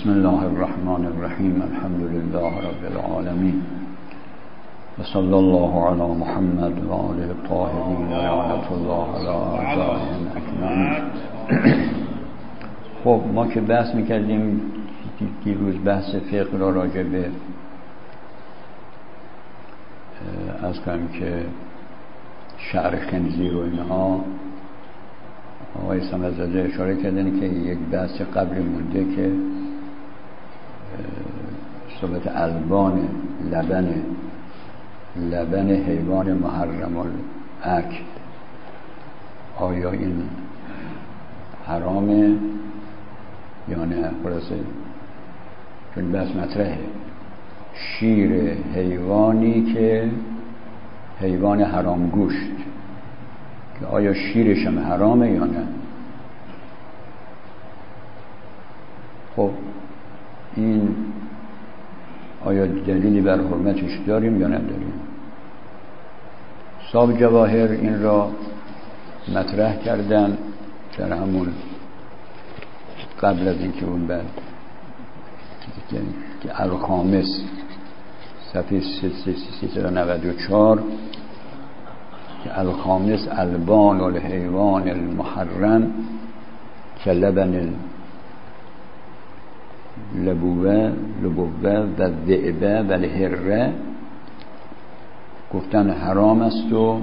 بسم الله الرحمن الرحیم. الحمد لله رب العالمین و صلی الله علی محمد و آله الطاهرین و لعنت الله علی اعدائهم اجمعین. خب ما که بحث میکردیم دیروز بحث فقه را راجع به از کنیم که شعر خنزیر و اینها آقای صمدزاده اشاره کردن که یک بحث قبلی مونده که صحبت البان لبن حیوان محرم الاکل آیا این حرامه یا نه. خلاصه چون بحث مطرحه شیر حیوانی که حیوان حرام گوشت که آیا شیرش هم حرامه یا نه. خب این آیا دلیلی بر حرمتش داریم یا نداریم. صاحب جواهر این را مطرح کردن در همون قبل از اینکه اون بعد که الخامس صفحه 394 که الخامس البان الحیوان المحرم که لبن لبوه و ذئبه و الهره گفتن حرام است و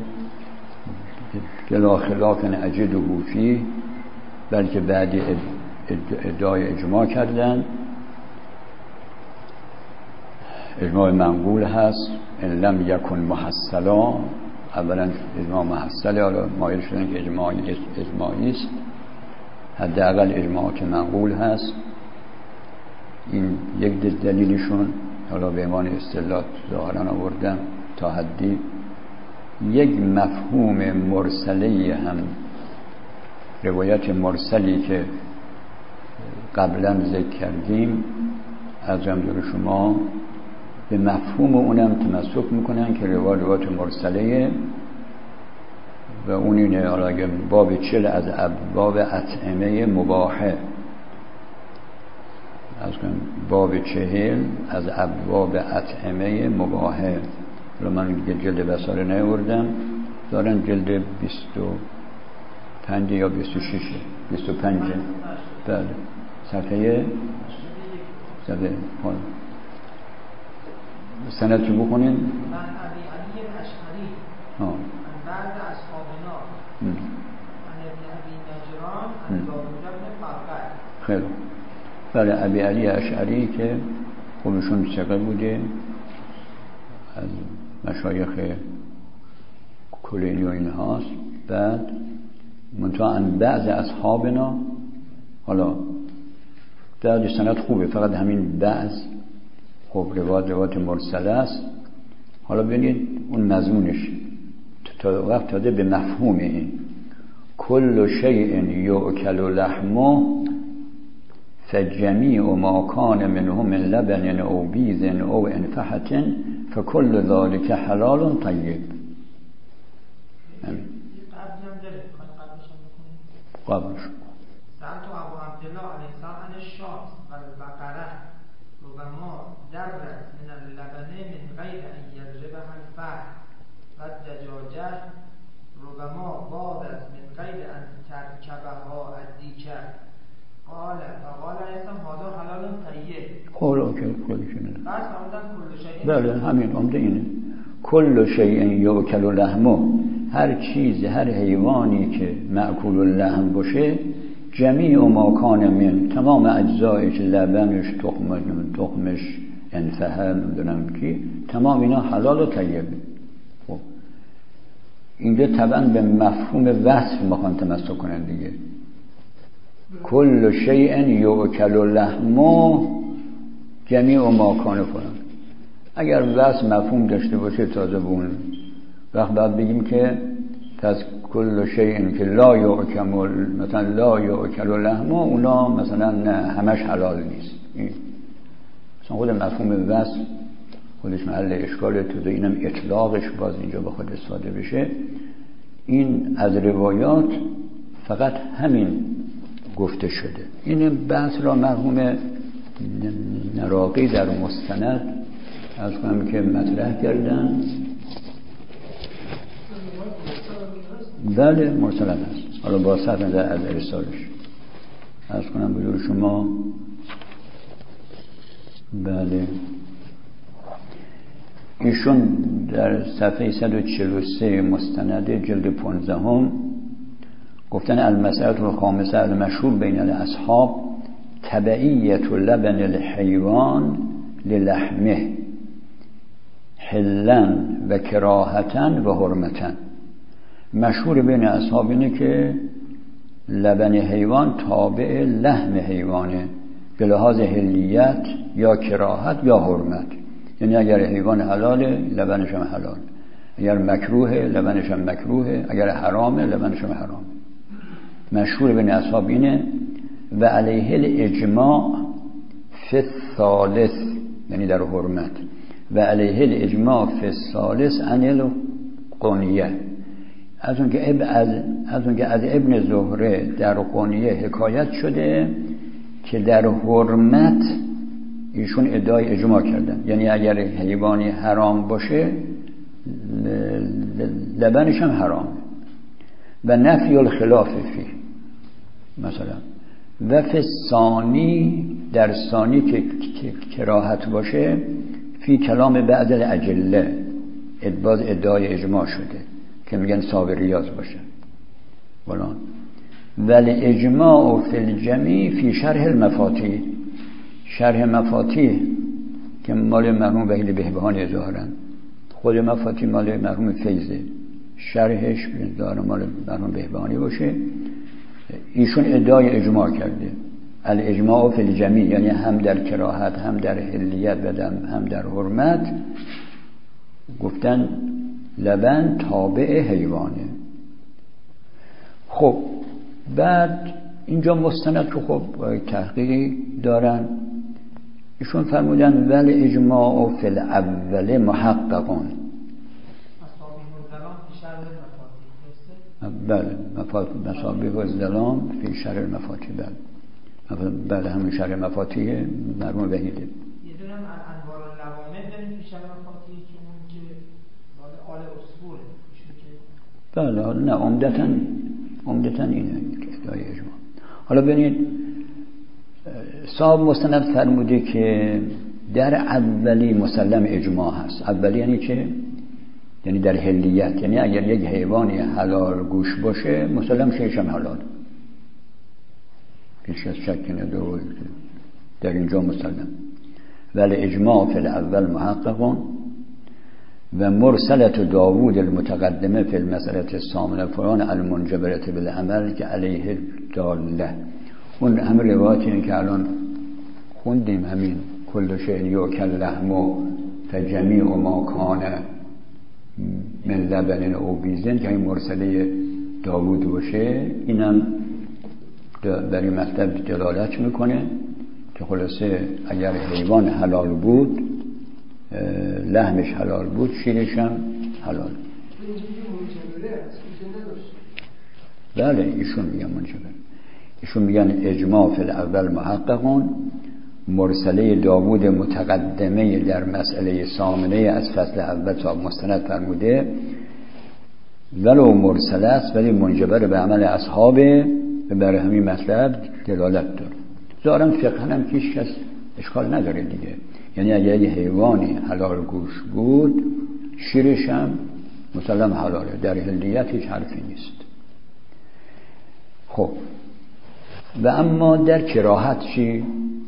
لا خلاف اجده فیه، بلکه بعد ادعای اجماع کردن. اجماع منقول هست ان لم یکن محصلا. اولا اجماع محصله، حالا مایل شدن که اجماعی است، حداقل اجماع که منقول هست. این یک دلیلشون، حالا به عنوان اصطلاح ظاهرا آوردم تا حدی. یک مفهوم مرسلی هم، روایت مرسلی که قبلا ذکر کردیم از جمله شما، به مفهوم اونم تمسک میکنن که روایت مرسله و اون اینه. حالا اگه باب 40 از ابواب اطعمه مباحه از باب 40 از ابواب اطعمه مباحه، من جلد بصاره نیاوردم، دارن جلد 25 یا 25 بله صفحه سند چی بخونین؟ من ابی علی اشعری بعد اصحابنا من ابن ابی نجران عن داوود بن فرقد. خیلی بله، ابی علی اشعری که خودشون ثقه بوده، از مشایخ کلینی و اینهاست. بعد منتها ان بعض اصحابنا، حالا بعد سند خوبه، فقط همین بعض خب روایت مرسله است. حالا ببینید اون مضمونش تا وقت داده به مفهوم این کل شیء یؤکل لحمه فجمیع ما کان منه من لبن او بیض او انفحة فکل ذلك حلال طیب. قبلش سألت ابو عبدالله علیه السلام عن الشاة والبقره ربما درت من اللبن من غیر ان یضربها الفحل والدجاجه ربما بادت من غیر ان ترکبها الدیکه قال فقال ایسان هذا حلال طیب. قولا که خودشونه بس آمدن کل شیء. بله همین آمده اینه کل شیء یؤکل لحمه، هر چیز، هر حیوانی که مأکول اللحم باشه، جمیع ما کان من، تمام اجزایش، لبنش، تخمش، انفحه، نمیدونم کی، تمام اینا حلال و طیبه. خب اینجا طبعا به مفهوم وصف میخوان تمسک کنن دیگه. کل شیء یؤکل لحمه جمیع ما کان فلان. اگر وصف مفهوم داشته باشه تازه بون وقت بعد بگیم که پس کل شیء که لا یؤکل، مثلا لا یؤکل لحمه، اونا مثلا نه همش حلال نیست. مثلا خود مفهوم وصف خودش محل اشکاله، تو اینم اطلاقش باز اینجا به خود استفاده بشه. این از روایات فقط همین گفته شده. این بحث را مرحوم نراقی در مستند از کنم که مطرح کردن. بله مرسل هست، حالا با صرف نظر از ارسالش از کنم بجور شما. بله ایشون در صفحه 143 مستند جلد 15 گفتن المسألة الخامسة المشهور بین الاصحاب تبعیت لبن الحیوان للحمه حلا و کراهتا و حرمتا. مشهور بین اصحاب اینه که لبن حیوان تابع لحم حیوانه به لحاظ حلیت یا کراهت یا حرمت. یعنی اگر حیوان حلاله لبنش هم حلال، اگر مکروه لبنش هم مکروه، اگر حرامه لبنش هم حرام. مشهور بین اصحاب اینه. و علیه الاجماع فی الثالث، یعنی در حرمت، و علیه الاجماع فی الثالث عن القنیه. از اون که از ابن زهره در قنیه حکایت شده که در حرمت ایشون ادعای اجماع کردن. یعنی اگر حیوانی حرام باشه لبنش هم حرامه. و نفی الخلاف فی مثلا. و فی ثانی، در ثانی که کراهت باشه، فی کلام بعض الاجله باز ادعای اجماع شده که میگن صابریاز باشه فلان. ولی اجماع فی الجمیع فی شرح المفاتیح. شرح مفاتیح که مال مرحوم وحید بهبهانی ظاهرا، خود مفاتیح مال مرحوم فیضه، شرحش داره مال مرحوم بهبهانی باشه. ایشون ادعای اجماع کرده، الاجماع فی الجمیع، یعنی هم در کراهت هم در حلیت و هم در حرمت. گفتن لبن تابع حیوانه. خب بعد اینجا مستند که خب تحقیقی دارن، ایشون فرمودن ولی اجماع فی الاول محققون. بله مصابیح الظلام فی شرح المفاتیح. بله همون شرح مفاتیح مرحوم وحیده. یه دونم انوار اللوامع داریم فی شرح مفاتیح که اون که آل اصول بله. حالا نه عمدتاً اینه که ادعای اجماع. حالا ببینید صاحب مستند فرموده که در اولی مسلم اجماع هست. اولی یعنی که یعنی در حلیت، یعنی اگر یک حیوانی حلال گوش باشه مسلم شیش هم حلال، هیچ کس شک نداره در اینجا مسلم. ولی اجماع فی الاول محققون. و مرسلت داوود المتقدمه فی المسألة الثامنة فران المنجبرة بالعمل که علیه داله. اون هم روایتی که الان خوندیم، همین کل شیء یؤکل لحمه فجمیع ما کان من لبن او بیزن که این مرسله داوود باشه، اینم در این مطلب دلالت میکنه که خلاصه اگر حیوان حلال بود، لحمش حلال بود، شیرش هم حلال. بله ایشون میگن منجبر. ایشون میگن اجماع فی الاول محققون. مرسله داوود متقدمه در مسئله ثامنه از فصل اول تا مستند فرموده ولو مرسله است ولی منجبر به عمل اصحابه و برای همین مطلب دلالت داره. ظاهرا فقها هم هیچ کس اشکال نداره دیگه. یعنی اگر یه حیوانی حلال گوش بود شیرش هم مسلم حلاله، در حلیت هیچ حرفی نیست. خب و اما در کراهت چی؟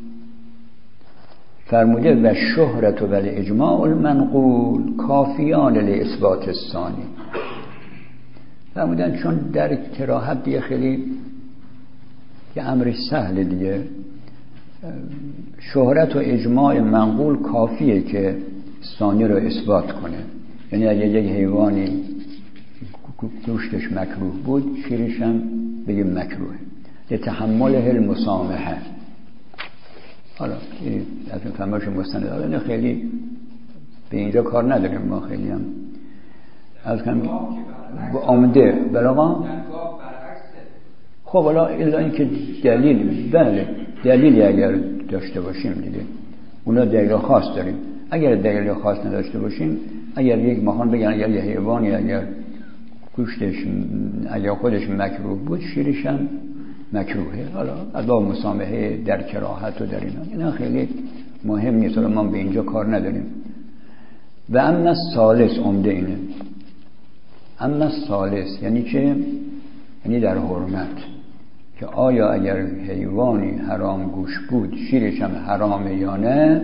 فرموده و شهرت و ولی اجماع المنقول کافیان لاثبات الثانی. فرمودن چون در کراهت دیگه خیلی یه امر سهل دیگه، شهرت و اجماع منقول کافیه که ثانی رو اثبات کنه. یعنی اگه یک حیوانی گوشتش مکروه بود شیرش هم بگیم مکروه، لتحمله المسامحه. حالا از این فرمایش مستند حالا خیلی به اینجا کار نداریم ما، خیلی هم از کم آمده بلاغا. خب حالا الا این که دلیل، بله دلیلی اگر داشته باشیم دیگه. اونا دلیل خاص داریم. اگر دلیل خاص نداشته باشیم، اگر یک ماهان بگن اگر یه حیوانی اگر گوشتش اگر خودش مکروه بود، شیرش هم مکروهه. حالا از باب مسامحه در کراهت و در اینا خیلی مهم نیست، ما به اینجا کار نداریم. و اما ثالث عمده اینه. اما ثالث یعنی چه؟ یعنی در حرمت، که آیا اگر حیوانی حرام گوش بود شیرش هم حرامه یا نه.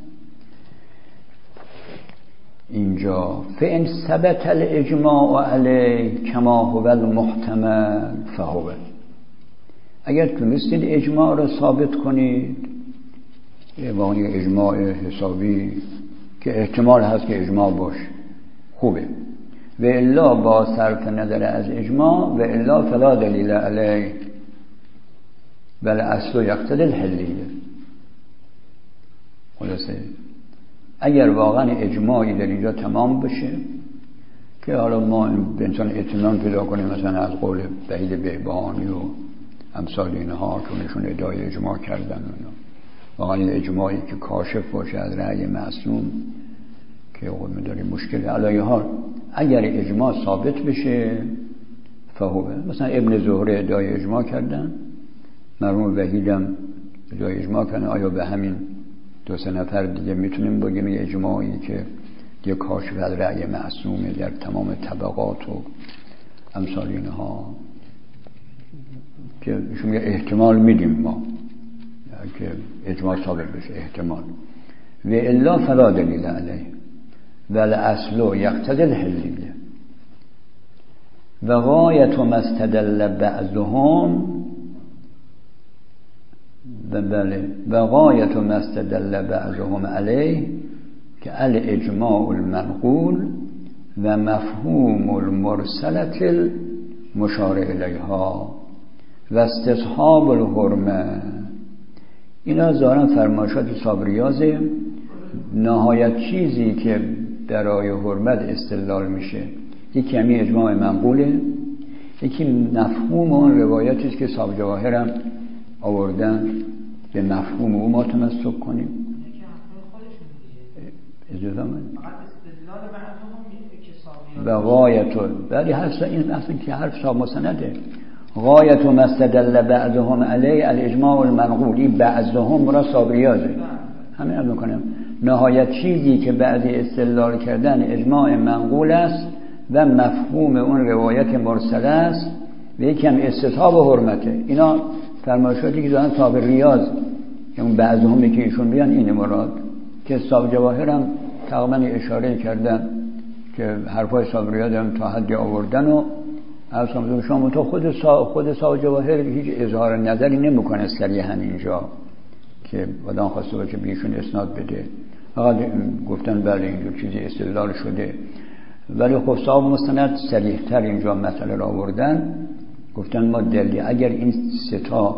اینجا فإن ثبت الاجماع علیه کما هو المحتمل فهو، اگر تونستید اجماع را ثابت کنید، واقعا اجماع حسابی که احتمال هست که اجماع باشه، خوبه. و الا با صرف نظر از اجماع، و الا فلا دلیل علیه بل اصل یقتضی الحلیه. خلاصه اگر واقعا اجماعی در اینجا تمام بشه که حالا ما به انسان اطمینان پیدا کنیم، مثلا از قول وحید بهبهانی و امثال اینها که نشون ادعای اجماع کردن، واقعا اجماعی که کاشف باشه از رأی معصوم که خود می‌داریم مشکل علیه ها. اگر اجماع ثابت بشه فهوه، مثلا ابن زهره ادعای اجماع کردن، مرحوم وحیدم ادعای اجماع کردن، آیا به همین 2-3 نفر دیگه میتونیم بگیم اجماعی که یه کاشف از رأی معصومه در تمام طبقات و امثال اینها، که ایشون یه احتمال میدیم ما که اجماع ثابت بشه، احتمال. و الا فلا دلیل علیه بل اصل یقتضی الحلیه و غایت ما استدل بعضهم و غایت ما استدل بعضهم علیه که الاجماع المنقول و مفهوم المرسلة المشار الیها و استصحاب الحرمه. اینا ظاهرا فرمایشات صابریازه. نهایت چیزی که برای حرمت استدلال میشه، یکی همین اجماع منقوله، یکی مفهوم اون روایتی است که صاحب جواهر هم آوردن، به مفهوم او ما تمسک کنیم. اجازه من و غایت، ولی این اصلا که حرف صاحب مسنده. غایت ما استدل بعضهم علیه الاجماع المنقول، این بعضهم را صابریازه. همین رو میکنم. نهایت چیزی که بعد استدلال کردن اجماع منقول است و مفهوم اون روایت مرسله است و یکی هم استصحاب حرمته. اینا فرمایشاتی که دارن صاحب ریاض، اون بعضهم که ایشون بیان این مراد، که صاحب جواهر هم تقریبا اشاره کردن که حرفای صاحب ریاض هم تا حدی آوردن و اصلا شما تو خود صاحب جواهر هیچ اظهار نظری نمیکنه صریحا اینجا که آدم خواسته باشه بیشون اسناد بده، فقط گفتن بله اینجور چیزی استدلال شده. ولی خب صاحب مستند صریح‌تر اینجا مسئله را آوردن، گفتن ما دلیل اگر این سه تا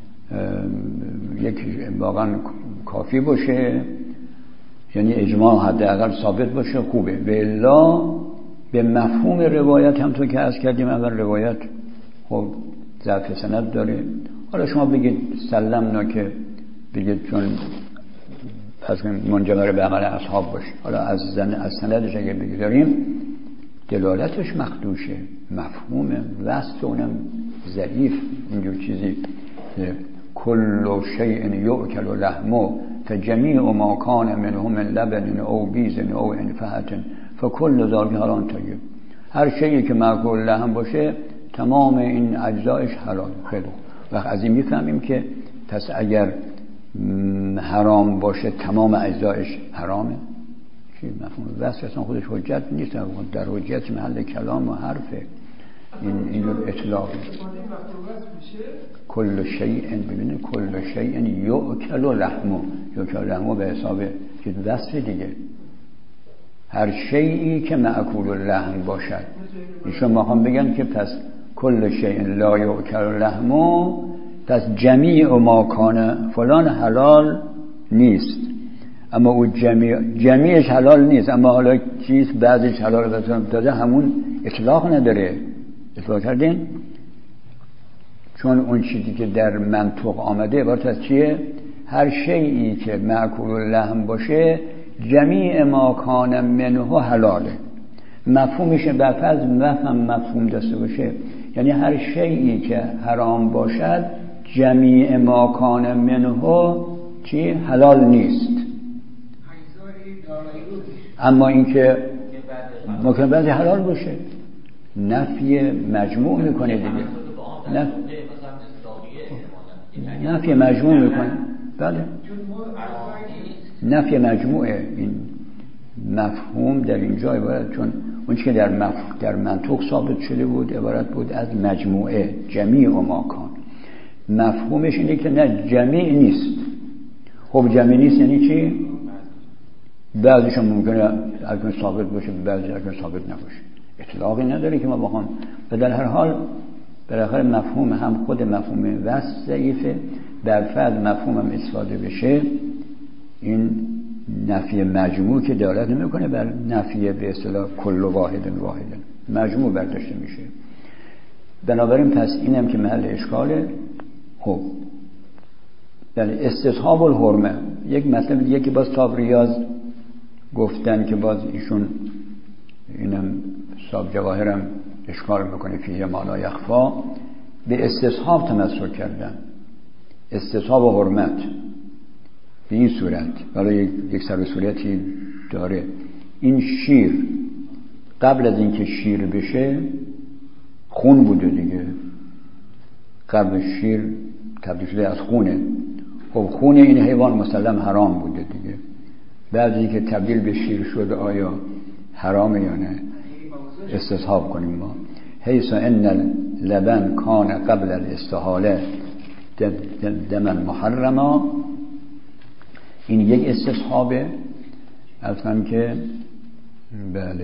یک واقعا کافی باشه، یعنی اجماع حداقل ثابت باشه، خوبه. و الا به مفهوم روایت هم تو که عرض کردیم اول روایت خب ضعف سند داره. حالا شما بگید سلمنا که بگید چون پس منجمر به عمل اصحاب باشه، حالا از سندش اگه بگذاریم دلالتش مخدوشه، مفهوم وصف اونم ضعیف. اینجور چیزی کل شیء یؤکل لحمه فجمیع ما کان منه من لبن او بیز او انفهة فکل ذلک حلال طیب. هر شیئی که مأکول لحم باشه تمام این اجزایش حلال. خیلی وقت از این میفهمیم که پس اگر حرام باشه تمام اجزایش حرامه. چی مفهوم وصف اصلا خودش حجت نیست، در حجت محل کلام و حرفه. اینجور اطلاق کل شیء، ببینید کل شیء یؤکل لحمه، یؤکل لحمه به حساب چیز وصف دیگه، هر شیئی که مأکول لحم باشد. ایشون میخوام بگن که پس کل شیء لا یؤکل لحمه، پس جمیع ما کان فلان حلال نیست، اما او جمیعش حلال نیست، اما حالا چیز بعضش حلال داده، همون اطلاق نداره. اطلاق کردین؟ چون اون چیزی که در منطق آمده عبارت از چیه؟ هر شیئی که مأکول اللحم باشه جمیع ما کان منه حلاله. مفهومش برفرض مفهوم داشته باشه، یعنی هر شیئی که حرام باشد جمیع ما کان منه چی؟ حلال نیست. اما اینکه ممکن بعضی حلال باشه نفی مجموع میکنه دیگه. نفی مجموع میکنه. بله نفی مجموعه. این مفهوم در اینجا عبارت، چون اون که در منطق ثابت شده بود عبارت بود از مجموعه، جمیع و ماکان. مفهومش اینه که نه جمیع نیست. خب جمیع نیست یعنی چی؟ بعضیشون ممکنه اگر ثابت باشه، بعضی اگر ثابت نباشه. اطلاقی نداره که ما بخوام. و در هر حال بالاخره مفهوم هم خود مفهوم وصف ضعیفه، در فرض مفهوم هم استفاده بشه این نفی مجموع که دلالت نمیکنه بر نفی به اصطلاح کل واحد مجموع برداشته میشه. بنابراین پس اینم که محل اشکاله. خب یعنی استصحاب الحرمه یک مطلب دیگه که باز تاب ریاض گفتن که باز ایشون اینم صاحب جواهرم اشکال میکنه فیه ما لا یخفا، به استصحاب تمسک کردن. استصحاب و حرمت به این صورت، ولی یک سر و صورتی داره. این شیر قبل از اینکه شیر بشه خون بوده دیگه. قبل شیر تبدیل شده از خونه. خب خون این حیوان مسلم حرام بوده دیگه. بعد اینکه تبدیل به شیر شده آیا حرامه یا نه؟ استصحاب کنیم ما. حیث ان لبن کان قبل الاستحاله دمن محرما. این یک استصحابه. اصلا که بله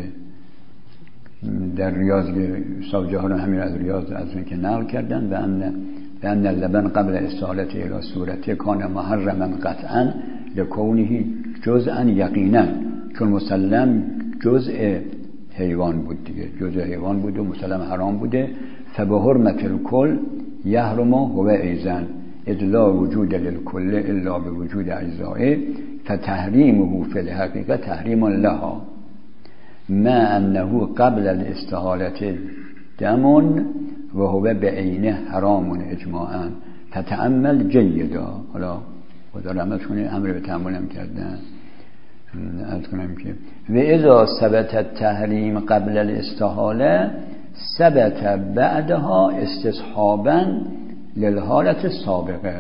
در ریاض صاحب جواهر همین از ریاض از اون که نقل کردن و ان لبن قبل استحالته الى صورته کان محرما قطعا لکونه جزءا یقینا، چون مسلم جزء حیوان بود دیگه، جزء حیوان بود و مسلم حرام بوده. فبه حرمت الکل یحرم هو ایضا اذ لا وجود للکل الا بوجود اجزائه فتحریمه فی الحقیقه تحریم لها ما انه قبل الاستحاله دم و هو بعینه حرام اجماعا فتأمل جیدا. حالا خدا رحمت کنه امر به تأملم کردن. عرض کنم که و اذا ثبت التحریم قبل الاستحاله ثبت بعدها استصحابا للحالت السابقه.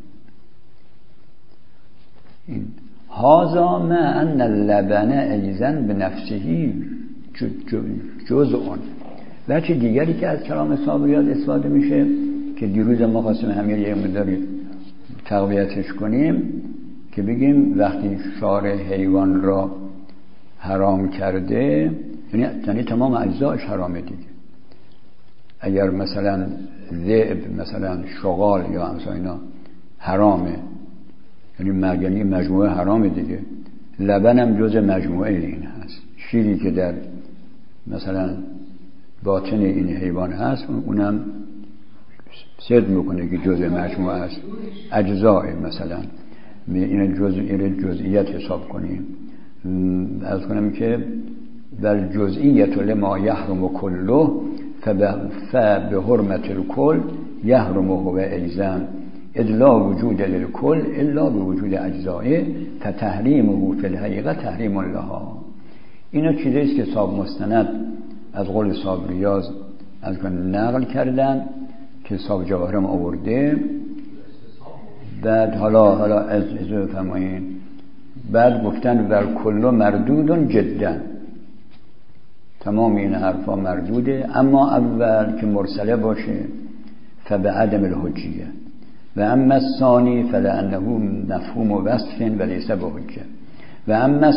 این هذا ما ان اللبن ایضا بنفسه جزء. بچه دیگری که از کلام صابریات استفاده میشه که دیروز ما خواستیم همین یه مقداری تقویتش کنیم که بگیم وقتی شارع حیوان را حرام کرده یعنی تمام اجزایش حرامه دیگه. اگر مثلا ذئب مثلا شغال یا همسا اینا حرامه یعنی مجموعه حرامه دیگه. لبن هم جز مجموعه این هست. شیری که در مثلا باطن این حیوان هست اونم صدق میکنه که جزء مجموعه است. اجزاء مثلا این جزئیت حساب کنیم. از کنم که در جزئیت لما یحرم کله فبه حرمت الکل یحرم هو ایضا اذ لا وجود للکل الا بوجود اجزائه فتحریمه فی الحقیقه تحریم لها. اینا چیزیست که صاحب مستند از قول صاحب ریاض از نقل کردن که صاحب جواهرم آورده. بعد حالا از بفرمایین بعد گفتن ور کل مردود جدا. تمام این حرفا مردوده، اما اول که مرسله باشه فبه عدم الحجیه و اما الثانی فلانه مفهوم وصف ولیس بحجه و اما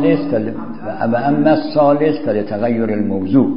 الثالث فلتغیر الموضوع.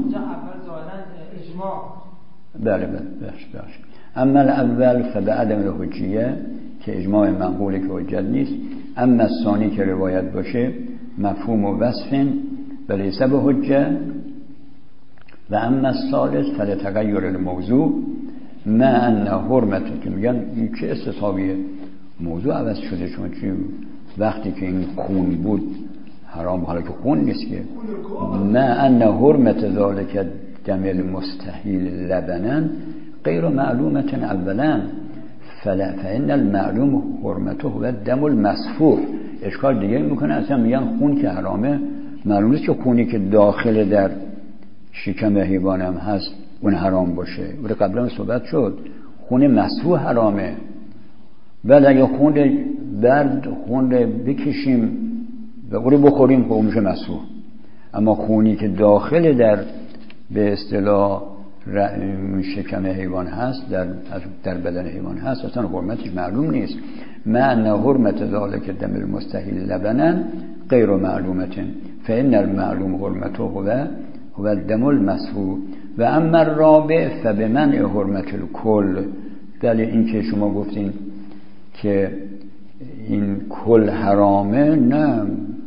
بله باش. اما الاول فبه عدم الحجیه که اجماع منقوله که حجت نیست. اما الثانی که روایت باشه مفهوم وصف ولیس بحجه و اما الثالث فلتغیر الموضوع ما ان حرمت که میگن این چه استصحابیه موضوع عوض شده. چون وقتی که این خون بود حرام، حالا که خون نیست که ما ان حرمت ذالک دم المستحیل لبنا غیر معلومة اولا فإن المعلوم حرمته و دم المسفوح. اشکال دیگه میکنه، اصلا میگن خون که حرامه، معلوم نیست که خونی که داخل در شکم حیوان هم هست اون حرام باشه. ولی قبلا صحبت شد خون مسفوح حرامه، بعد اگه خون بکشیم و اون بخوریم خب میشه مسفوح. اما خونی که داخل در به اصطلاح شکم حیوان هست، در بدن حیوان هست، اصلا حرمتش معلوم نیست. معنی حرمت ذالک دم المستحیل لبنا غیر معلومة فإن المعلوم حرمته هو الدم المسفوح و اما الرابع فبمنع حرمت الکل. دلیل این که شما گفتین که این کل حرامه، نه،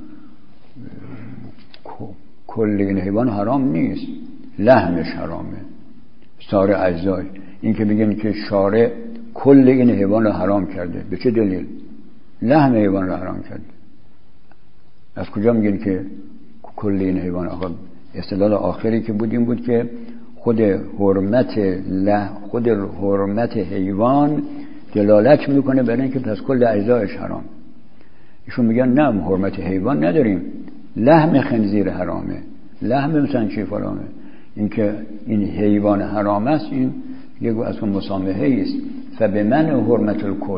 کل این حیوان حرام نیست، لحمش حرامه، سایر اجزاش. این که بگیم که شارع کل این حیوان رو حرام کرده، به چه دلیل؟ لحم حیوان رو حرام کرده. از کجا میگین که کل این حیوان؟ آقا استدلال آخری که این بود که خود حرمت حیوان دلالت میکنه بر اینکه پس کل اجزایش حرام. ایشون میگن نه، حرمت حیوان نداریم، لحم خنزیر حرامه، لحم مثلا چی حرامه. اینکه این حیوان حرام است، این یک از اون مسامحه است. فبمنع حرمت الکل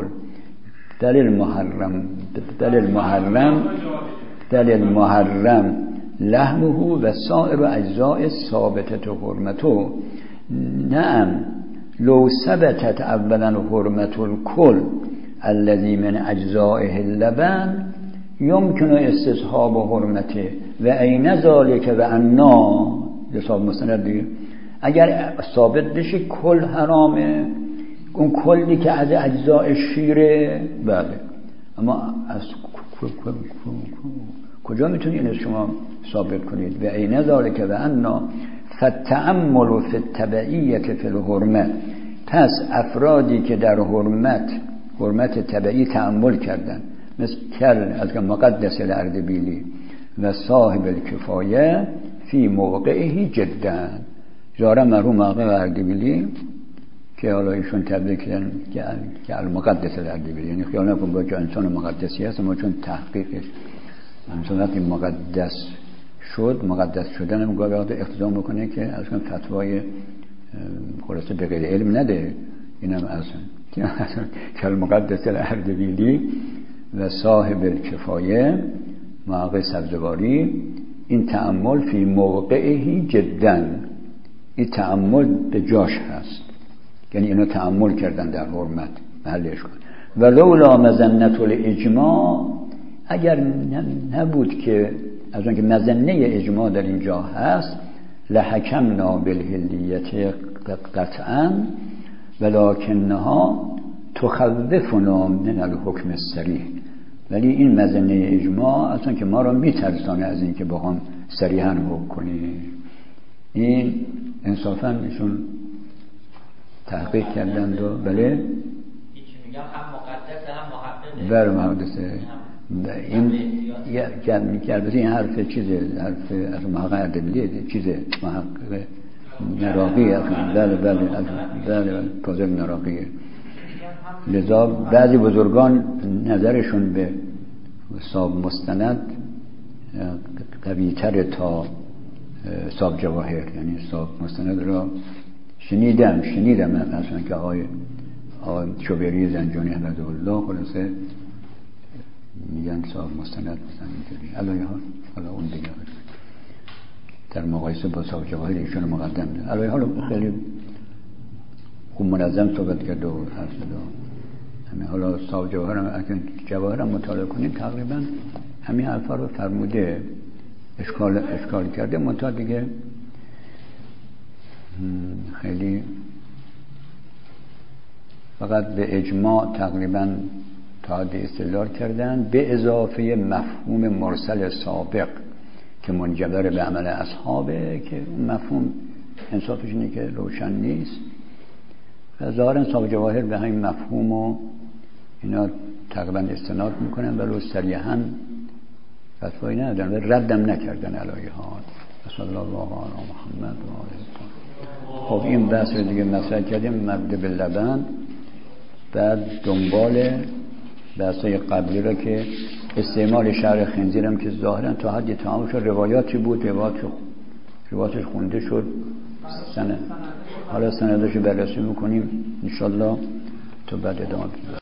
دلیل محرم لحمه و سائر اجزاء ثابتة حرمته. نعم لو ثبتت اولا حرمت الکل الذي من اجزائه اللبن يمكن استصحاب حرمته و عین ذلك و انا حساب مستند دیگه. اگر ثابت بشه کل حرامه، اون کلی که از اجزاء شیره، بله، اما از کجا میتونید شما ثابت کنید؟ و عین ذلك و انا فالتأمل فی التبعیة فی الحرمه. پس افرادی که در حرمت تبعی تأمل کردن، مثل از مقدس الاردبیلی و صاحب الکفایه فی موقعه جدا، ظاهرا مرحوم آقای اردبیلی که حالا ایشون تبدیل کردن که المقدس الاردبیلی، یعنی خیال نکن با که انسان مقدسی هست، اما چون تحقیقش انسان وقتی مقدس شدن هم گاهی وقت اقتضا میکنه که اصلا فتوای خلاصه به غیر علم نده. اینم اصلا که المقدس الاردبیلی و صاحب الکفایه آقای سبزواری، این تأمل فی موقعه جدا، این تأمل به جاش هست، یعنی اینو تأمل کردن در حرمت محلش کن. و لولا مظنة الاجماع، اگر نبود که از اون که مظنه اجماع در اینجا هست، لحکمنا بالحلیت قطعا ولکنها تخوفنا من الحکم الصریح. ولی این مظنه اجماع اصلا که ما را میترسانه از این که بخوام صریحاً حکم کنیم. این انصافاً ایشون تحقیق کردند و بله میگم هم مقدس هم محققه، محدثه. این این حرف چیزه، حرف از محقق اردبیلیه، چیزه محقق نراقی اصلا. بله کاظم نراقیه. لذا بعضی بزرگان نظرشون به صاحب مستند قوی‌تر تا صاحب جواهر، یعنی صاحب مستند را شنیدم اصلا که آقای شوبری زنجانی احمد الله خلاصه میگن صاحب مستند مثلا اینطوری. علاوه حالا اون دیگه در مقایسه با صاحب جواهر ایشون مقدم ده. علاوه حالا خیلی خوب منظم صحبت کرده و حرف زده. همین حالا صاحب جواهر هم مطالعه کنید تقریبا همین حرفا رو فرموده، اشکال کرده، منتها دیگه خیلی فقط به اجماع تقریبا تا حد استدلال کردن، به اضافه مفهوم مرسل سابق که منجبر به عمل اصحابه، که مفهوم انصافش اینه که روشن نیست و ظاهرا صاحب جواهر به همین مفهوم و اینا تقریبا استناد میکنن ولی صریحاً فتوایی ندادن و ردم نکردن علیه ها. صلی الله علی محمد و آله. خب این بحث رو دیگه مطرح کردیم مربوط به لبن. بعد دنبال بحثای قبلی را که استعمال شعر خنزیر هم که ظاهرا تا حدی تمام شد، روایاتی بود روایاتش خونده شد، حالا سندش رو بررسی میکنیم انشالله تو بعد ادامه بدیم.